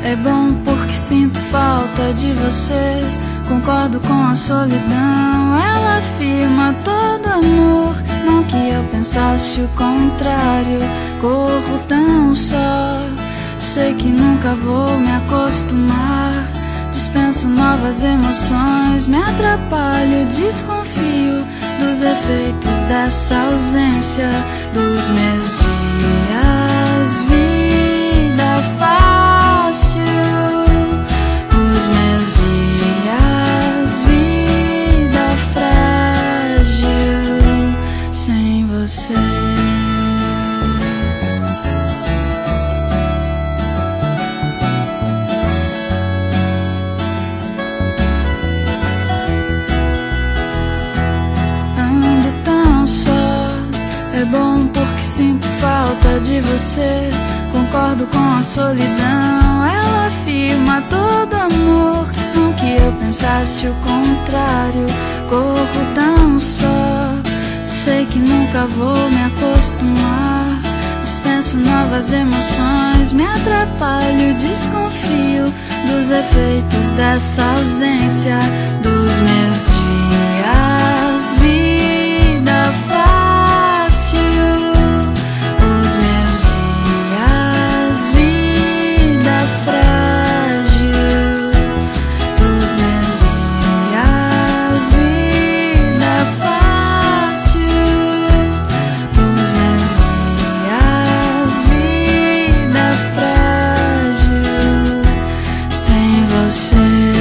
É bom porque sinto falta de você. Concordo com a solidão. Ela afirma todo amor. Não que eu pensasse o contrário. Corro tão só. Sei que nunca vou me acostumar. Dispenso novas emoções. Me atrapalho, desconfio dos efeitos dessa ausência. Dos meus dias, vida fácil. Os meus dias, vida frágil. Sem você. É bom porque sinto falta de você. Concordo com a solidão. Ela afirma todo amor. Não que eu pensasse o contrário. Corro tão só. Sei que nunca vou me acostumar. Dispenso novas emoções. Me atrapalho, desconfio dos efeitos dessa ausência. Dos meus dias, vida fácil. Os meus dias, vida frágil. Os meus dias, vida fácil. Os meus dias, vida frágil. Sem você.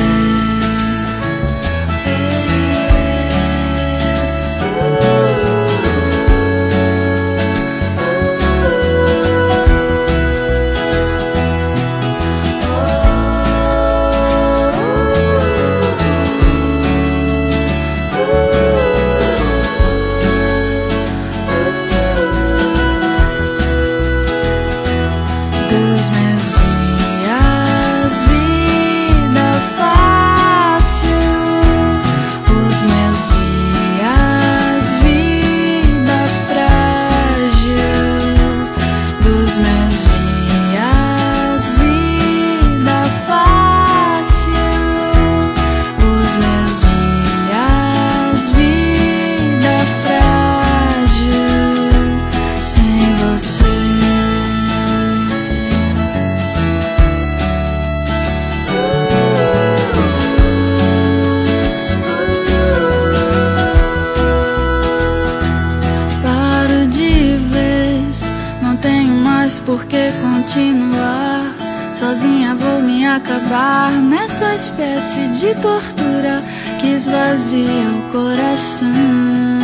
Dos meus dias, vida fácil. Os meus dias, vida frágil. Dos meus dias, vida fácil. Os meus dias, vida frágil. Sem você. Por que continuar? Sozinha vou me acabar nessa espécie de tortura que esvazia o coração.